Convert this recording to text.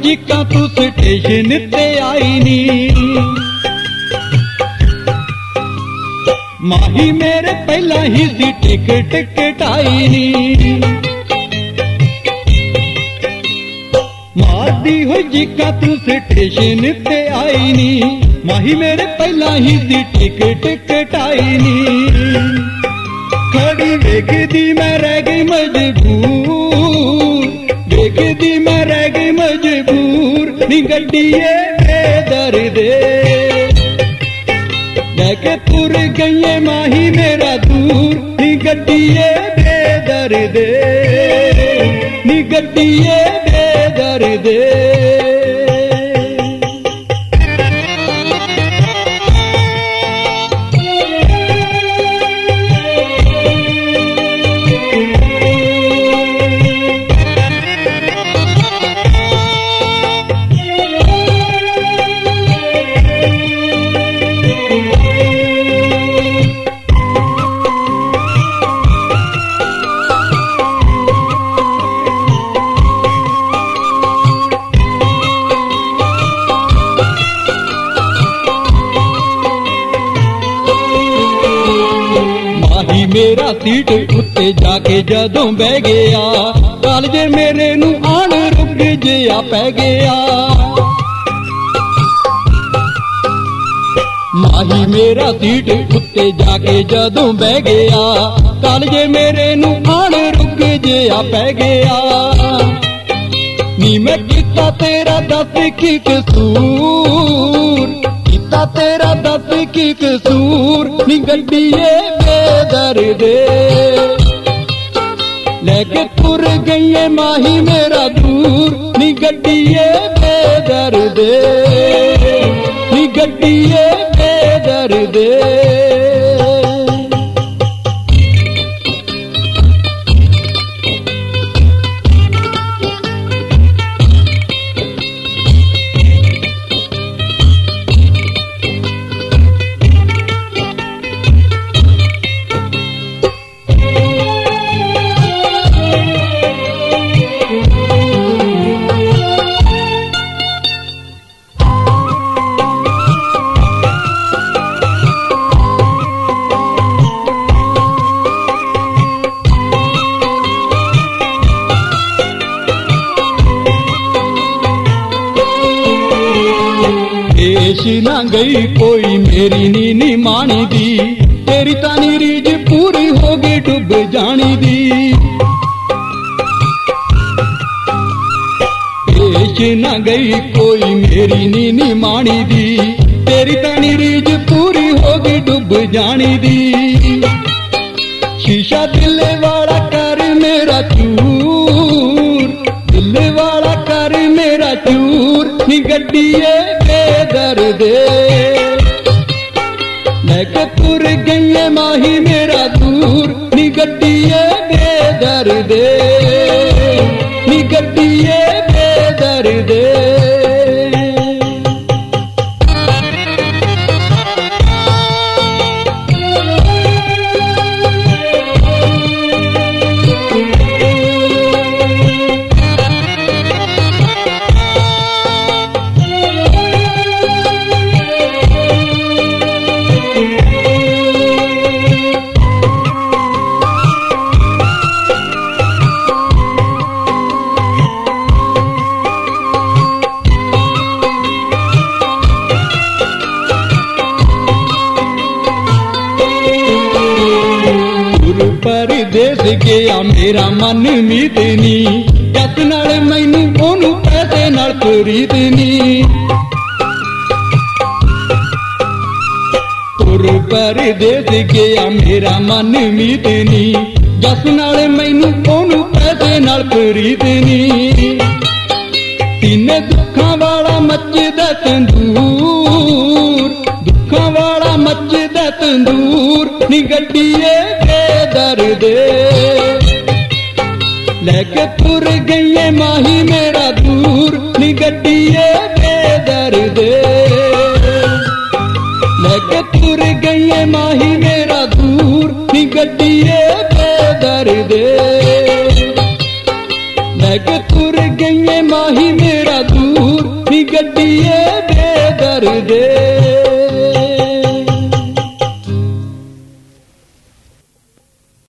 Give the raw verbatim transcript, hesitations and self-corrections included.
जिक्का तू स्टेशन ते आई नी। माही मेरे पहला ही सी टिकट कटाई नी। मारदी हो जिक्का तू स्टेशन ते आई नी। माही मेरे पहला ही सी टिकट कटाई नी। खड़ी वेखदी मैं रह गई मजबूर, वेखदी मैं रह गई मजबूर। नी गड्डीए बेदर्दे लेके तुर गई माही मेरा दूर। नी गड्डीए बेदर्दे, नी गड्डीए बेदर्दे। मेरा सीट उत्ते जाके जदों बह गया, कालजे मेरे नू आन रुक जिया पै गया। माही मेरा सीट उत्ते जाके जदों बह गया, कालजे मेरे नू आन रुक जिया पै गया। नी मैं किता तेरा दस की कसूर, किता तेरा दस की कसूर। नी गड्डीए बेदर्दे लेके तुर गई माही मेरा दूर। नी गड्डीए बेदर्दे, नी गड्डीए बेदर्दे। पेश ना गई कोई मेरी नीनी मानी दी, तेरी तानी रीज पूरी होगी डूब जानी दी। पेश ना गई कोई मेरी नीनी मानी दी, तेरी तानी रीज पूरी होगी डूब जानी दी। शीशा दिल वाला कर मेरा चूर, दिल वाला कर मेरा चूर। नी गड्डीए बेदर्दे लेके तुर गई माही मेरा दूर। नी गड्डीए बेदर्दे, नी गड्डीए बेदर्दे। परदेस गया मेरा मन मीतनी, जस नाल मैनू ओनू पैसे नाल खरीदनी। तुर परदेस गया मेरा मन मीतनी, जस नाल मैनू ओनू पैसे नाल खरीदनी। तीन दुखां वाला मचदा तंदूर, दुखां वाला मचदा तंदूर। नी गड्डीए बेदर्दे लेके तुर गई माही मेरा दूर। नी गड्डीए बेदर्दे लेके तुर गई माही मेरा दूर। नी गड्डीए बेदर्दे लेके तुर गई माही मेरा दूर। गड्डी